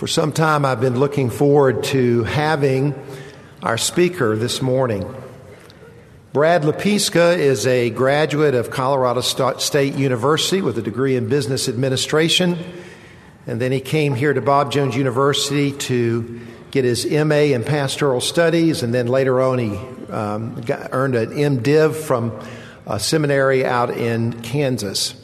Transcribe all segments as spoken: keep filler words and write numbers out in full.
For some time, I've been looking forward to having our speaker this morning. Brad Lepiska is a graduate of Colorado State University with a degree in business administration, and then he came here to Bob Jones University to get his M A in pastoral studies, and then later on he um, got, earned an M Div from a seminary out in Kansas.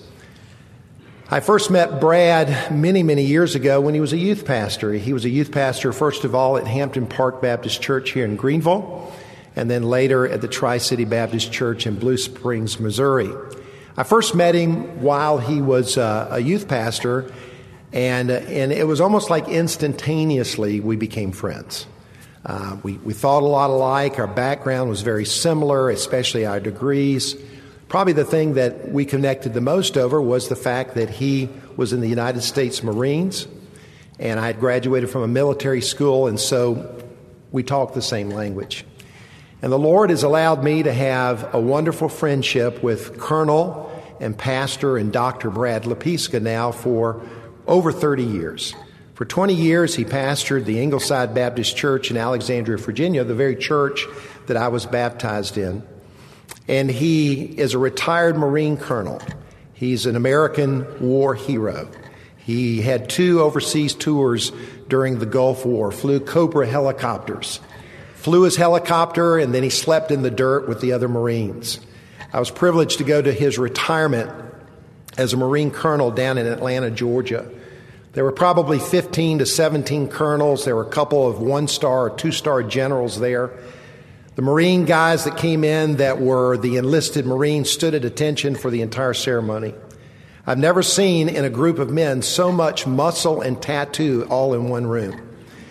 I first met Brad many, many years ago when he was a youth pastor. He was a youth pastor, first of all, at Hampton Park Baptist Church here in Greenville, and then later at the Tri-City Baptist Church in Blue Springs, Missouri. I first met him while he was uh, a youth pastor, and, uh, and it was almost like instantaneously we became friends. Uh, we, we thought a lot alike. Our background was very similar, especially our degrees. Probably the thing that we connected the most over was the fact that he was in the United States Marines, and I had graduated from a military school, and so we talked the same language. And the Lord has allowed me to have a wonderful friendship with Colonel and Pastor and Doctor Brad Lepiska now for over thirty years. For twenty years, he pastored the Ingleside Baptist Church in Alexandria, Virginia, the very church that I was baptized in. And he is a retired Marine colonel. He's an American war hero. He had two overseas tours during the Gulf War, flew Cobra helicopters, flew his helicopter, and then he slept in the dirt with the other Marines. I was privileged to go to his retirement as a Marine colonel down in Atlanta, Georgia. There were probably fifteen to seventeen colonels. There were a couple of one-star or two-star generals there. The Marine guys that came in that were the enlisted Marines stood at attention for the entire ceremony. I've never seen in a group of men so much muscle and tattoo all in one room.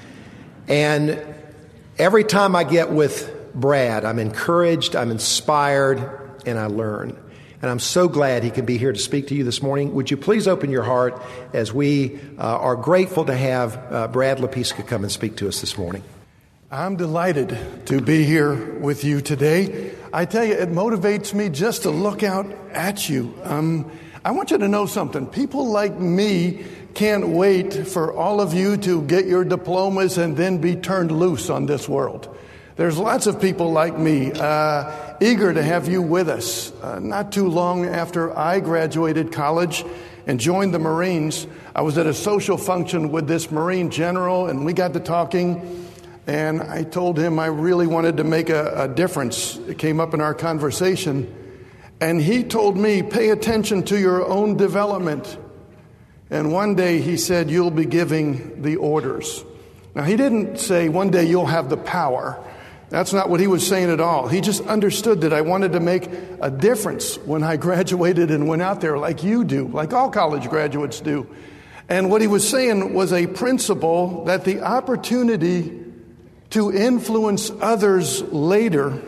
And every time I get with Brad, I'm encouraged, I'm inspired, and I learn. And I'm so glad he can be here to speak to you this morning. Would you please open your heart as we uh, are grateful to have uh, Brad Lepiska come and speak to us this morning. I'm delighted to be here with you today. I tell you, it motivates me just to look out at you. Um, I want you to know something. People like me can't wait for all of you to get your diplomas and then be turned loose on this world. There's lots of people like me uh, eager to have you with us. Uh, not too long after I graduated college and joined the Marines, I was at a social function with this Marine general, and we got to talking. And I told him I really wanted to make a, a difference. It came up in our conversation. And he told me, pay attention to your own development. And one day he said, you'll be giving the orders. Now, he didn't say one day you'll have the power. That's not what he was saying at all. He just understood that I wanted to make a difference when I graduated and went out there like you do, like all college graduates do. And what he was saying was a principle that the opportunity to influence others later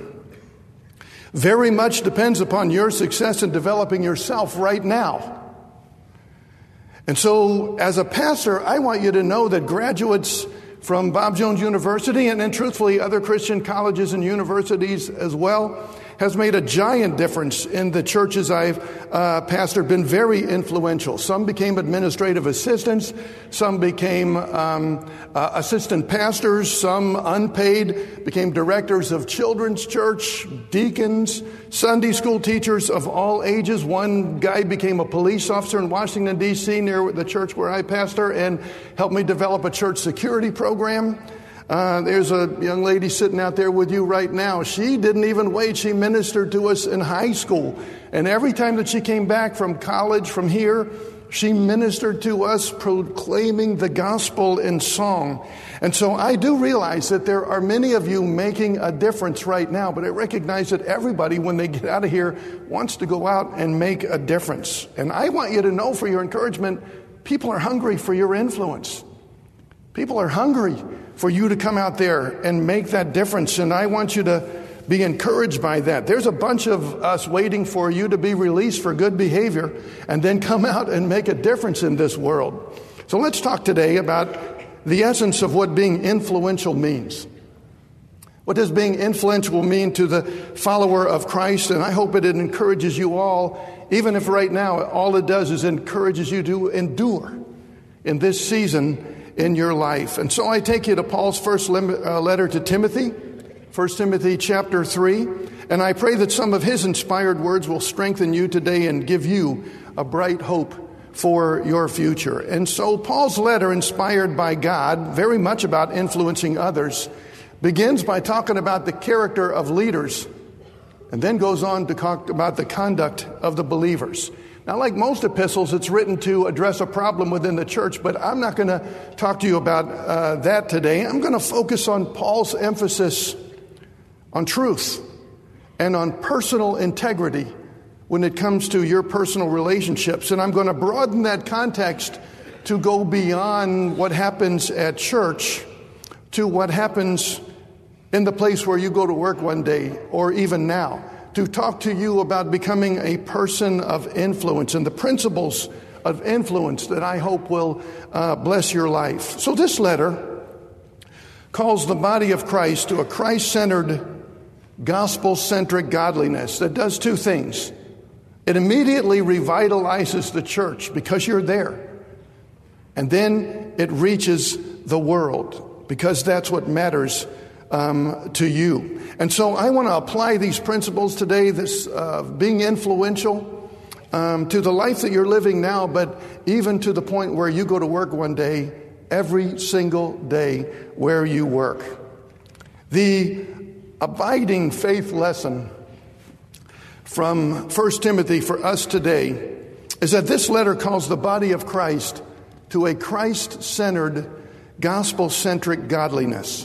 very much depends upon your success in developing yourself right now. And so, as a pastor, I want you to know that graduates from Bob Jones University, and then truthfully other Christian colleges and universities as well, has made a giant difference in the churches I've uh, pastored, been very influential. Some became administrative assistants, some became um, uh, assistant pastors, some unpaid became directors of children's church, deacons, Sunday school teachers of all ages. One guy became a police officer in Washington, D C near the church where I pastor and helped me develop a church security program. Uh, there's a young lady sitting out there with you right now. She didn't even wait. She ministered to us in high school. And every time that she came back from college from here, she ministered to us proclaiming the gospel in song. And so I do realize that there are many of you making a difference right now, but I recognize that everybody, when they get out of here, wants to go out and make a difference. And I want you to know, for your encouragement, people are hungry for your influence. People are hungry for you to come out there and make that difference. And I want you to be encouraged by that. There's a bunch of us waiting for you to be released for good behavior and then come out and make a difference in this world. So let's talk today about the essence of what being influential means. What does being influential mean to the follower of Christ? And I hope it encourages you all, even if right now all it does is encourages you to endure in this season in your life. And so I take you to Paul's first letter to Timothy, First Timothy chapter three, and I pray that some of his inspired words will strengthen you today and give you a bright hope for your future. And so Paul's letter, inspired by God, very much about influencing others, begins by talking about the character of leaders and then goes on to talk about the conduct of the believers. Now, like most epistles, it's written to address a problem within the church, but I'm not going to talk to you about uh, that today. I'm going to focus on Paul's emphasis on truth and on personal integrity when it comes to your personal relationships. And I'm going to broaden that context to go beyond what happens at church to what happens in the place where you go to work one day or even now, to talk to you about becoming a person of influence and the principles of influence that I hope will uh, bless your life. So this letter calls the body of Christ to a Christ-centered, gospel-centric godliness that does two things. It immediately revitalizes the church because you're there. And then it reaches the world because that's what matters um, to you. And so I want to apply these principles today, this uh, being influential, um, to the life that you're living now, but even to the point where you go to work one day, every single day where you work. The abiding faith lesson from First Timothy for us today is that this letter calls the body of Christ to a Christ-centered, gospel-centric godliness.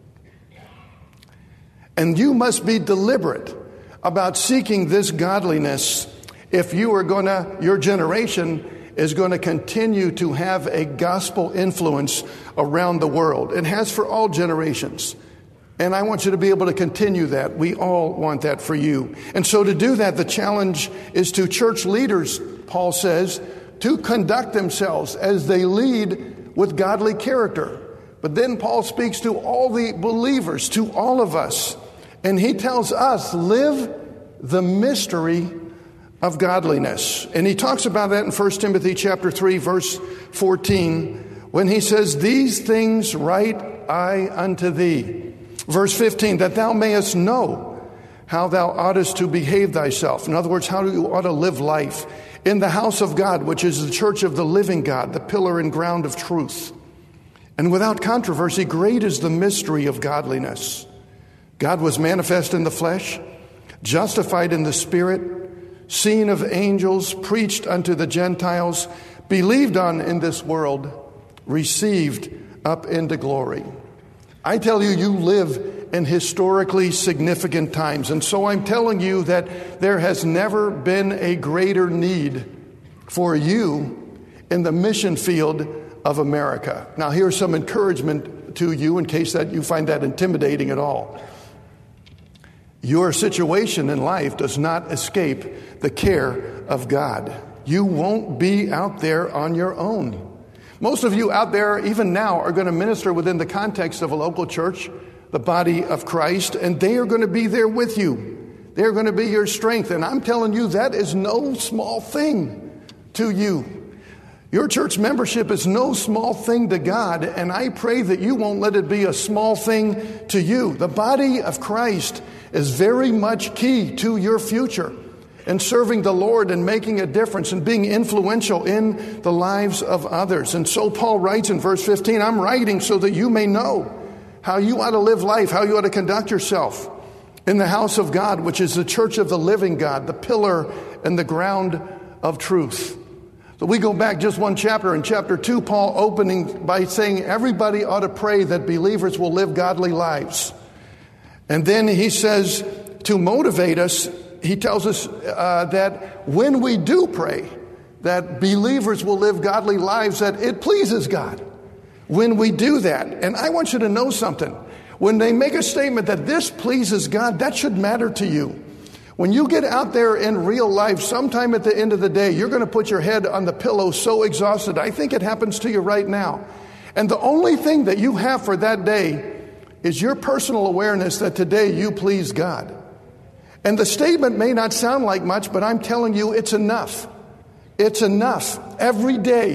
And you must be deliberate about seeking this godliness if you are going to, your generation is going to continue to have a gospel influence around the world. It has for all generations. And I want you to be able to continue that. We all want that for you. And so to do that, the challenge is to church leaders, Paul says, to conduct themselves as they lead with godly character. But then Paul speaks to all the believers, to all of us. And he tells us, live the mystery of godliness. And he talks about that in First Timothy chapter three, verse fourteen, when he says, these things write I unto thee. Verse fifteen, that thou mayest know how thou oughtest to behave thyself. In other words, how you ought to live life in the house of God, which is the church of the living God, the pillar and ground of truth. And without controversy, great is the mystery of godliness. God was manifest in the flesh, justified in the spirit, seen of angels, preached unto the Gentiles, believed on in this world, received up into glory. I tell you, you live in historically significant times. And so I'm telling you that there has never been a greater need for you in the mission field of America. Now, here's some encouragement to you in case that you find that intimidating at all. Your situation in life does not escape the care of God. You won't be out there on your own. Most of you out there, even now, are going to minister within the context of a local church, the body of Christ, and they are going to be there with you. They're going to be your strength. And I'm telling you, that is no small thing to you. Your church membership is no small thing to God, and I pray that you won't let it be a small thing to you. The body of Christ is very much key to your future and serving the Lord and making a difference and being influential in the lives of others. And so Paul writes in verse fifteen, I'm writing so that you may know how you ought to live life, how you ought to conduct yourself in the house of God, which is the church of the living God, the pillar and the ground of truth. So we go back just one chapter. In chapter two, Paul opening by saying everybody ought to pray that believers will live godly lives. And then he says to motivate us, he tells us uh, that when we do pray, that believers will live godly lives, that it pleases God when we do that. And I want you to know something. When they make a statement that this pleases God, that should matter to you. When you get out there in real life, sometime at the end of the day, you're going to put your head on the pillow so exhausted. I think it happens to you right now. And the only thing that you have for that day is your personal awareness that today you please God. And the statement may not sound like much, but I'm telling you it's enough. It's enough. Every day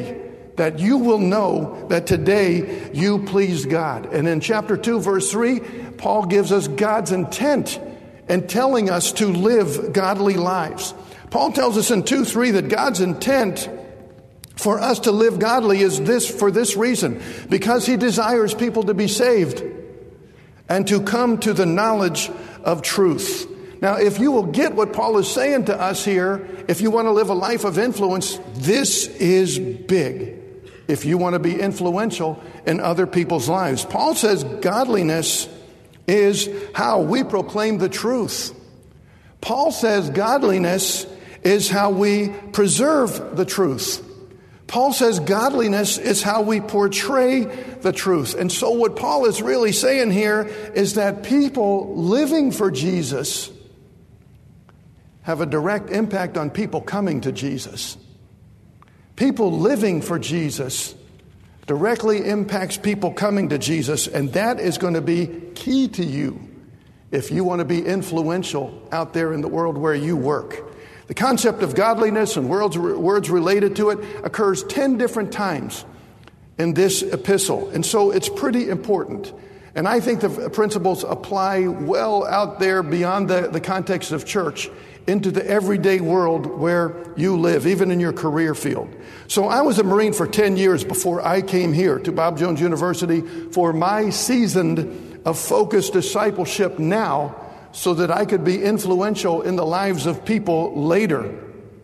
that you will know that today you pleased God. And in chapter two, verse three, Paul gives us God's intent in telling us to live godly lives. Paul tells us in two three that God's intent for us to live godly is this for this reason, because he desires people to be saved and to come to the knowledge of truth. Now, if you will get what Paul is saying to us here, if you want to live a life of influence, this is big. If you want to be influential in other people's lives. Paul says godliness is how we proclaim the truth. Paul says godliness is how we preserve the truth. Paul says godliness is how we portray the truth. And so what Paul is really saying here is that people living for Jesus have a direct impact on people coming to Jesus. People living for Jesus directly impacts people coming to Jesus, and that is going to be key to you if you want to be influential out there in the world where you work. The concept of godliness and words, words related to it occurs ten different times in this epistle. And so it's pretty important. And I think the principles apply well out there beyond the, the context of church into the everyday world where you live, even in your career field. So I was a Marine for ten years before I came here to Bob Jones University for my season of focused discipleship now, so that I could be influential in the lives of people later.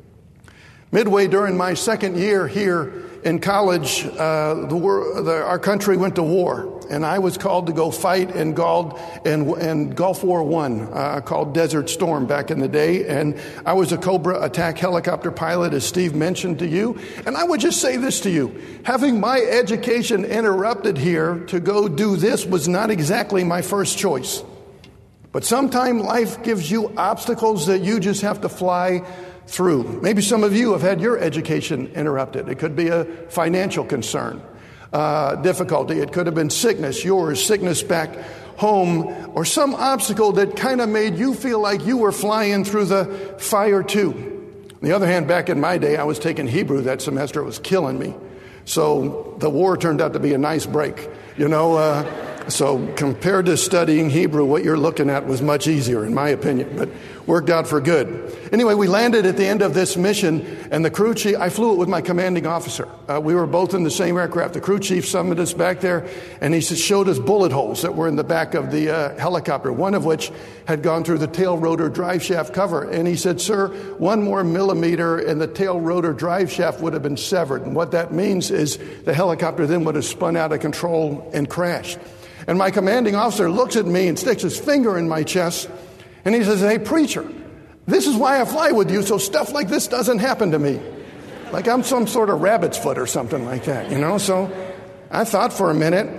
Midway during my second year here in college, uh, the, war, the, our country went to war, and I was called to go fight in, Gulf, in, in Gulf War One, uh, called Desert Storm back in the day, and I was a Cobra attack helicopter pilot, as Steve mentioned to you. And I would just say this to you, having my education interrupted here to go do this was not exactly my first choice. But sometimes life gives you obstacles that you just have to fly through. Maybe some of you have had your education interrupted. It could be a financial concern, uh, difficulty. It could have been sickness, yours, sickness back home, or some obstacle that kind of made you feel like you were flying through the fire too. On the other hand, back in my day, I was taking Hebrew that semester. It was killing me. So the war turned out to be a nice break, you know. Uh, So compared to studying Hebrew, what you're looking at was much easier, in my opinion, but worked out for good. Anyway, we landed at the end of this mission, and the crew chief, I flew it with my commanding officer. Uh, we were both in the same aircraft. The crew chief summoned us back there, and he showed us bullet holes that were in the back of the uh, helicopter, one of which had gone through the tail rotor drive shaft cover. And he said, "Sir, one more millimeter and the tail rotor drive shaft would have been severed." And what that means is the helicopter then would have spun out of control and crashed. And my commanding officer looks at me and sticks his finger in my chest, and he says, "Hey, preacher, this is why I fly with you, so stuff like this doesn't happen to me." Like I'm some sort of rabbit's foot or something like that, you know? So I thought for a minute,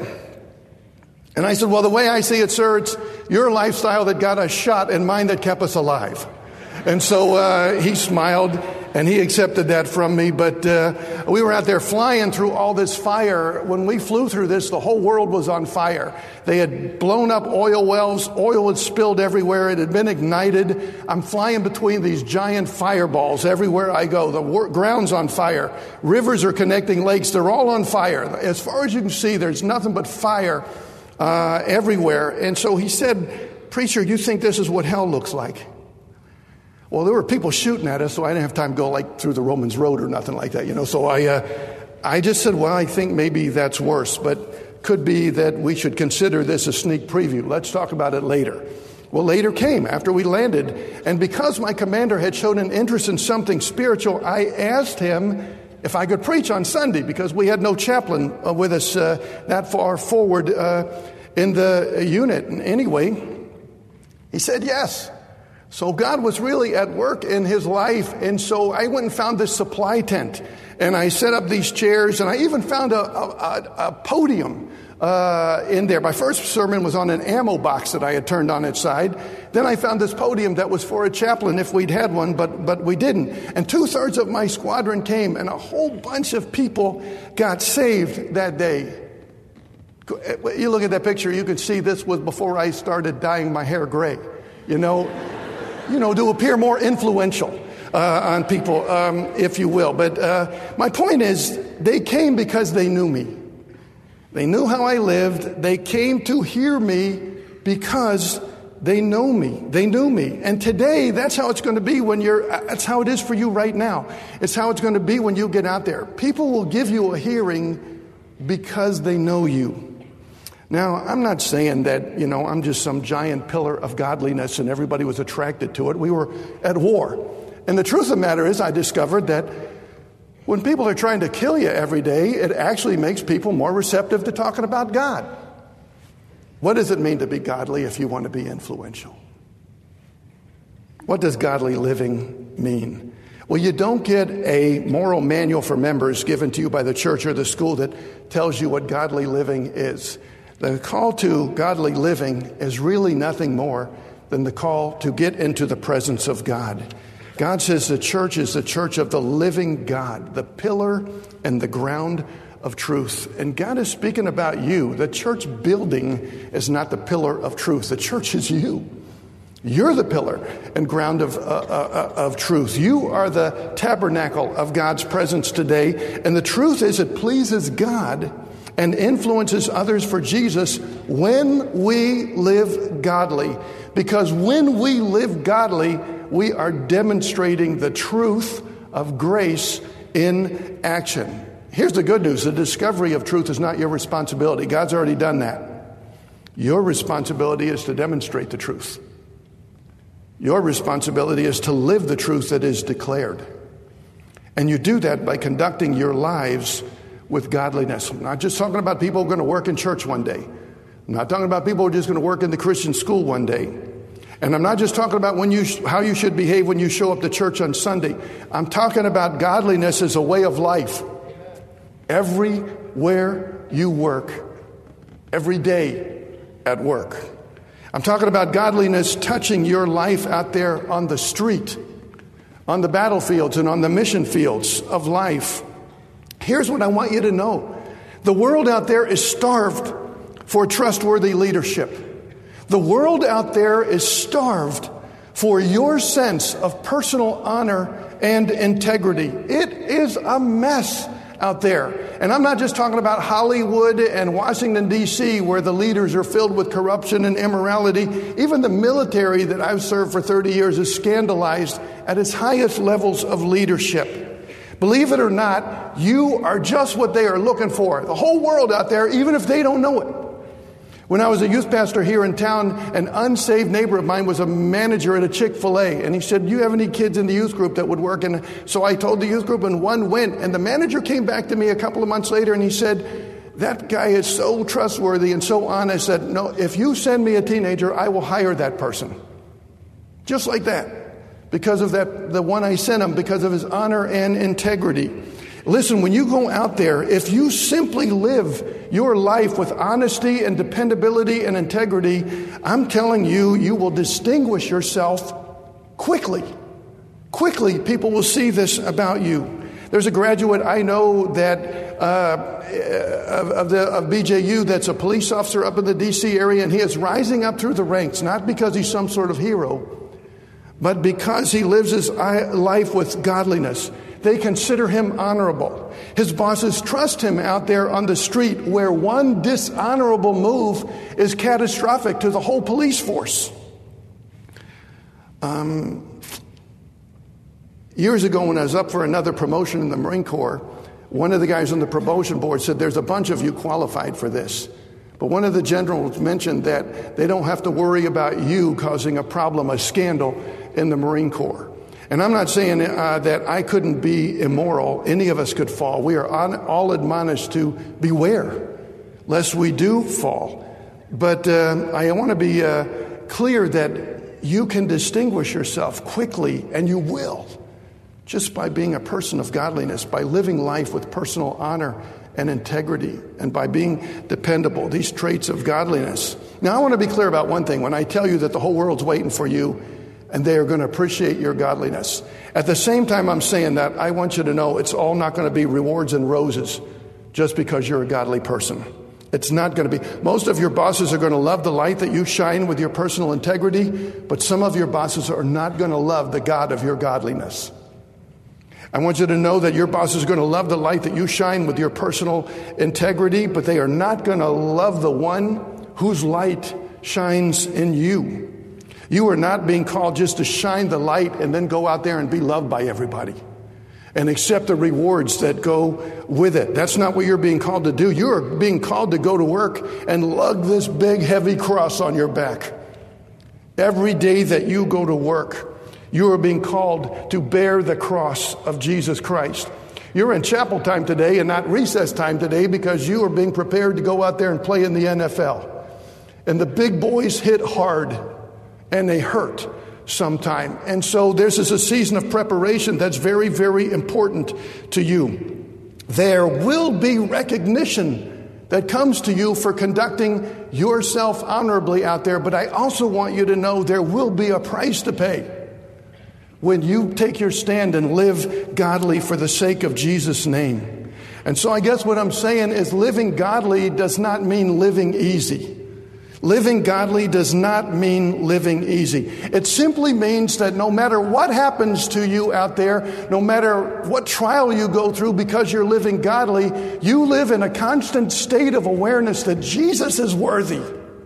and I said, "Well, the way I see it, sir, it's your lifestyle that got us shot and mine that kept us alive." And so uh, he smiled, and he accepted that from me. But uh, we were out there flying through all this fire. When we flew through this, the whole world was on fire. They had blown up oil wells. Oil had spilled everywhere. It had been ignited. I'm flying between these giant fireballs everywhere I go. The wor- ground's on fire. Rivers are connecting lakes. They're all on fire. As far as you can see, there's nothing but fire uh, everywhere. And so he said, "Preacher, you think this is what hell looks like?" Well, there were people shooting at us, so I didn't have time to go like through the Romans Road or nothing like that, you know. So I, uh, I just said, "Well, I think maybe that's worse, but could be that we should consider this a sneak preview. Let's talk about it later." Well, later came after we landed, and because my commander had shown an interest in something spiritual, I asked him if I could preach on Sunday, because we had no chaplain uh, with us uh, that far forward uh, in the unit. And anyway, he said yes. So God was really at work in his life. And so I went and found this supply tent, and I set up these chairs, and I even found a, a, a podium uh, in there. My first sermon was on an ammo box that I had turned on its side. Then I found this podium that was for a chaplain if we'd had one, but, but we didn't. And two thirds of my squadron came, and a whole bunch of people got saved that day. You look at that picture, you can see this was before I started dyeing my hair gray. You know, you know, to appear more influential uh, on people, um, if you will. But uh, my point is, they came because they knew me. They knew how I lived. They came to hear me because they know me. They knew me. And today, that's how it's going to be when you're, that's how it is for you right now. It's how it's going to be when you get out there. People will give you a hearing because they know you. Now, I'm not saying that, you know, I'm just some giant pillar of godliness and everybody was attracted to it. We were at war. And the truth of the matter is, I discovered that when people are trying to kill you every day, it actually makes people more receptive to talking about God. What does it mean to be godly if you want to be influential? What does godly living mean? Well, you don't get a moral manual for members given to you by the church or the school that tells you what godly living is. The call to godly living is really nothing more than the call to get into the presence of God. God says the church is the church of the living God, the pillar and the ground of truth. And God is speaking about you. The church building is not the pillar of truth. The church is you. You're the pillar and ground of, uh, uh, of truth. You are the tabernacle of God's presence today. And the truth is it pleases God and influences others for Jesus when we live godly. Because when we live godly, we are demonstrating the truth of grace in action. Here's the good news. The discovery of truth is not your responsibility. God's already done that. Your responsibility is to demonstrate the truth. Your responsibility is to live the truth that is declared. And you do that by conducting your lives with godliness. I'm not just talking about people who are going to work in church one day. I'm not talking about people who are just going to work in the Christian school one day. And I'm not just talking about when you how you should behave when you show up to church on Sunday. I'm talking about godliness as a way of life. Everywhere you work, every day at work. I'm talking about godliness touching your life out there on the street, on the battlefields and on the mission fields of life. Here's what I want you to know. The world out there is starved for trustworthy leadership. The world out there is starved for your sense of personal honor and integrity. It is a mess out there. And I'm not just talking about Hollywood and Washington, D C, where the leaders are filled with corruption and immorality. Even the military that I've served for thirty years is scandalized at its highest levels of leadership. Believe it or not, you are just what they are looking for. The whole world out there, even if they don't know it. When I was a youth pastor here in town, an unsaved neighbor of mine was a manager at a Chick-fil-A. And he said, do you have any kids in the youth group that would work? And so I told the youth group, and one went. And the manager came back to me a couple of months later, and he said, that guy is so trustworthy and so honest that, no, if you send me a teenager, I will hire that person. Just like that. Because of that, the one I sent him, because of his honor and integrity. Listen, when you go out there, if you simply live your life with honesty and dependability and integrity, I'm telling you, you will distinguish yourself quickly. Quickly, people will see this about you. There's a graduate I know that uh, of, of, the, of B J U that's a police officer up in the D C area, and he is rising up through the ranks, not because he's some sort of hero, but because he lives his life with godliness. They consider him honorable. His bosses trust him out there on the street where one dishonorable move is catastrophic to the whole police force. Um, years ago when I was up for another promotion in the Marine Corps, one of the guys on the promotion board said, there's a bunch of you qualified for this. But one of the generals mentioned that they don't have to worry about you causing a problem, a scandal in the Marine Corps. And I'm not saying uh, that I couldn't be immoral. Any of us could fall. We are on, all admonished to beware lest we do fall. But uh, I want to be uh, clear that you can distinguish yourself quickly, and you will, just by being a person of godliness, by living life with personal honor and integrity, and by being dependable, these traits of godliness. Now, I want to be clear about one thing. When I tell you that the whole world's waiting for you, and they are going to appreciate your godliness. At the same time I'm saying that, I want you to know it's all not going to be rewards and roses just because you're a godly person. It's not going to be. Most of your bosses are going to love the light that you shine with your personal integrity, but some of your bosses are not going to love the God of your godliness. I want you to know that your boss is going to love the light that you shine with your personal integrity, but they are not going to love the one whose light shines in you. You are not being called just to shine the light and then go out there and be loved by everybody and accept the rewards that go with it. That's not what you're being called to do. You are being called to go to work and lug this big, heavy cross on your back. Every day that you go to work, you are being called to bear the cross of Jesus Christ. You're in chapel time today and not recess time today because you are being prepared to go out there and play in the N F L. And the big boys hit hard and they hurt sometime. And so this is a season of preparation that's very, very important to you. There will be recognition that comes to you for conducting yourself honorably out there. But I also want you to know there will be a price to pay when you take your stand and live godly for the sake of Jesus' name. And so I guess what I'm saying is living godly does not mean living easy. Living godly does not mean living easy. It simply means that no matter what happens to you out there, no matter what trial you go through because you're living godly, you live in a constant state of awareness that Jesus is worthy.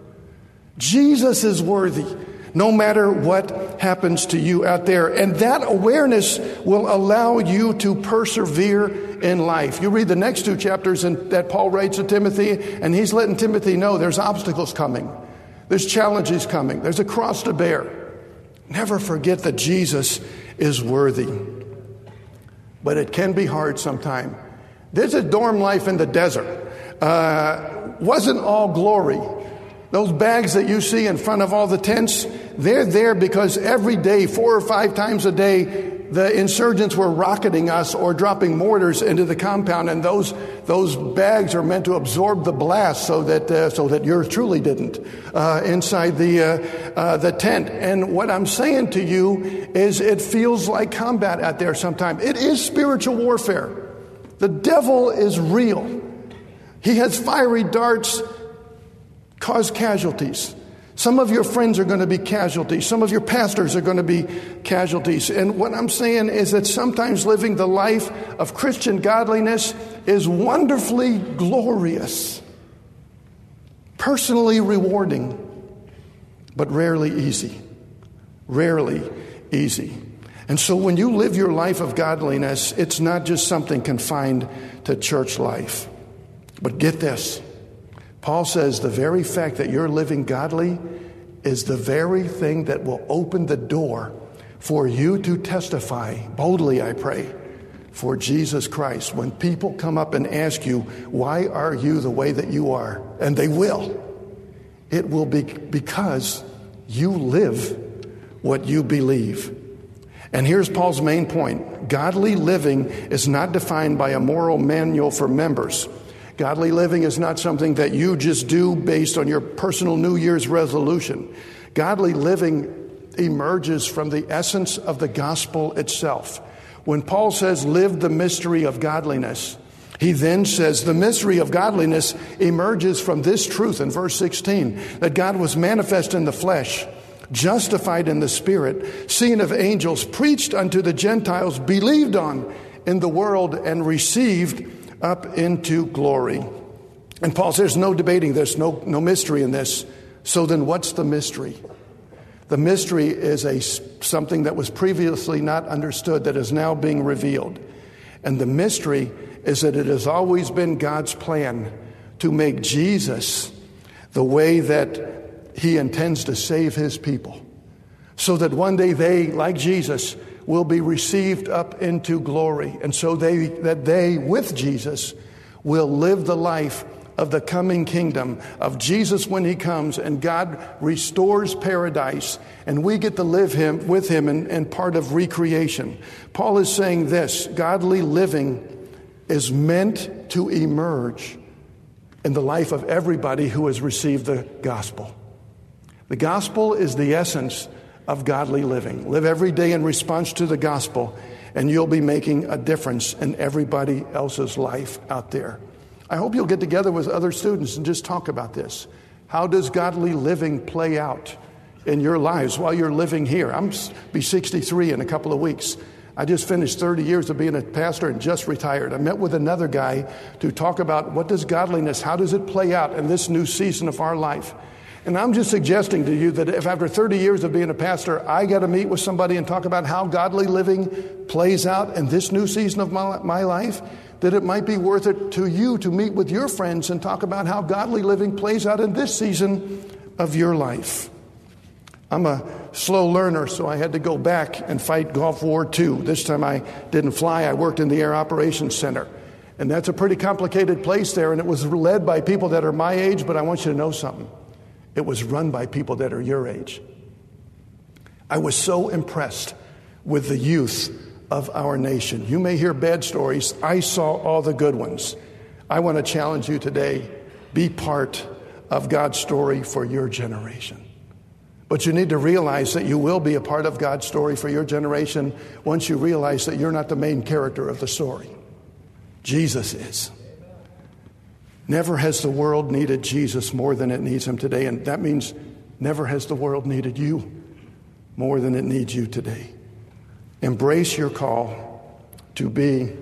Jesus is worthy. No matter what happens to you out there. And that awareness will allow you to persevere in life. You read the next two chapters in, that Paul writes to Timothy, and he's letting Timothy know there's obstacles coming. There's challenges coming. There's a cross to bear. Never forget that Jesus is worthy. But it can be hard sometimes. There's a dorm life in the desert. Uh, wasn't all glory. Those bags that you see in front of all the tents, they're there because every day, four or five times a day, the insurgents were rocketing us or dropping mortars into the compound, and those those bags are meant to absorb the blast so that uh, so that yours truly didn't uh, inside the uh, uh, the tent. And what I'm saying to you is, it feels like combat out there sometimes. It is spiritual warfare. The devil is real. He has fiery darts. Cause casualties. Some of your friends are going to be casualties. Some of your pastors are going to be casualties. And what I'm saying is that sometimes living the life of Christian godliness is wonderfully glorious, personally rewarding, but rarely easy. Rarely easy. And so when you live your life of godliness, it's not just something confined to church life. But get this. Paul says the very fact that you're living godly is the very thing that will open the door for you to testify boldly, I pray, for Jesus Christ. When people come up and ask you, why are you the way that you are? And they will. It will be because you live what you believe. And here's Paul's main point. Godly living is not defined by a moral manual for members. Godly living is not something that you just do based on your personal New Year's resolution. Godly living emerges from the essence of the gospel itself. When Paul says, live the mystery of godliness, he then says the mystery of godliness emerges from this truth in verse sixteen, that God was manifest in the flesh, justified in the spirit, seen of angels, preached unto the Gentiles, believed on in the world, and received up into glory. And Paul says, no debating this, no, no mystery in this. So then what's the mystery? The mystery is a something that was previously not understood that is now being revealed. And the mystery is that it has always been God's plan to make Jesus the way that he intends to save his people. So that one day they, like Jesus, will be received up into glory. And so they that they, with Jesus, will live the life of the coming kingdom of Jesus when he comes, and God restores paradise, and we get to live him with him in, in part of recreation. Paul is saying this: godly living is meant to emerge in the life of everybody who has received the gospel. The gospel is the essence of godly living. Live every day in response to the gospel, and you'll be making a difference in everybody else's life out there. I hope you'll get together with other students and just talk about this. How does godly living play out in your lives while you're living here? I'm be sixty-three in a couple of weeks. I just finished thirty years of being a pastor and just retired. I met with another guy to talk about what does godliness, how does it play out in this new season of our life? And I'm just suggesting to you that if after thirty years of being a pastor, I got to meet with somebody and talk about how godly living plays out in this new season of my, my life, that it might be worth it to you to meet with your friends and talk about how godly living plays out in this season of your life. I'm a slow learner, so I had to go back and fight Gulf War Two. This time I didn't fly. I worked in the Air Operations Center. And that's a pretty complicated place there, and it was led by people that are my age, but I want you to know something. It was run by people that are your age. I was so impressed with the youth of our nation. You may hear bad stories. I saw all the good ones. I want to challenge you today. Be part of God's story for your generation. But you need to realize that you will be a part of God's story for your generation once you realize that you're not the main character of the story. Jesus is. Never has the world needed Jesus more than it needs him today. And that means never has the world needed you more than it needs you today. Embrace your call to be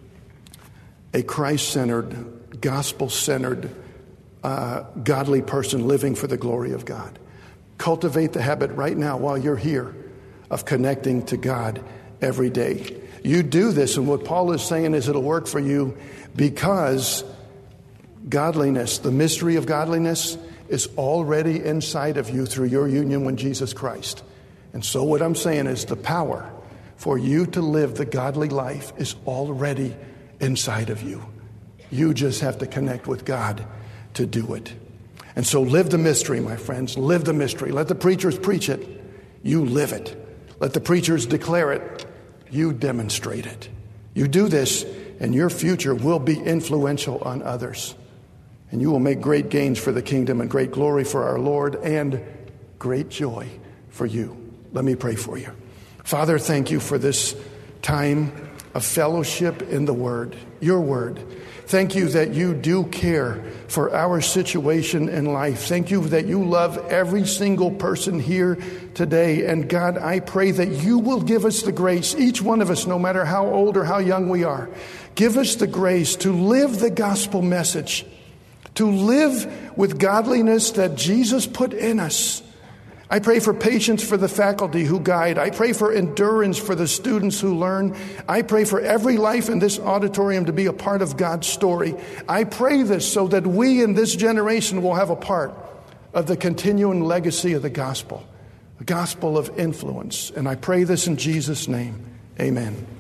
a Christ-centered, gospel-centered, uh, godly person living for the glory of God. Cultivate the habit right now while you're here of connecting to God every day. You do this, and what Paul is saying is it'll work for you because godliness, the mystery of godliness, is already inside of you through your union with Jesus Christ. And so what I'm saying is the power for you to live the godly life is already inside of you. You just have to connect with God to do it. And so live the mystery, my friends. Live the mystery. Let the preachers preach it. You live it. Let the preachers declare it. You demonstrate it. You do this, and your future will be influential on others. And you will make great gains for the kingdom and great glory for our Lord and great joy for you. Let me pray for you. Father, thank you for this time of fellowship in the Word, your Word. Thank you that you do care for our situation in life. Thank you that you love every single person here today. And God, I pray that you will give us the grace, each one of us, no matter how old or how young we are, give us the grace to live the gospel message, to live with godliness that Jesus put in us. I pray for patience for the faculty who guide. I pray for endurance for the students who learn. I pray for every life in this auditorium to be a part of God's story. I pray this so that we in this generation will have a part of the continuing legacy of the gospel, the gospel of influence. And I pray this in Jesus' name. Amen.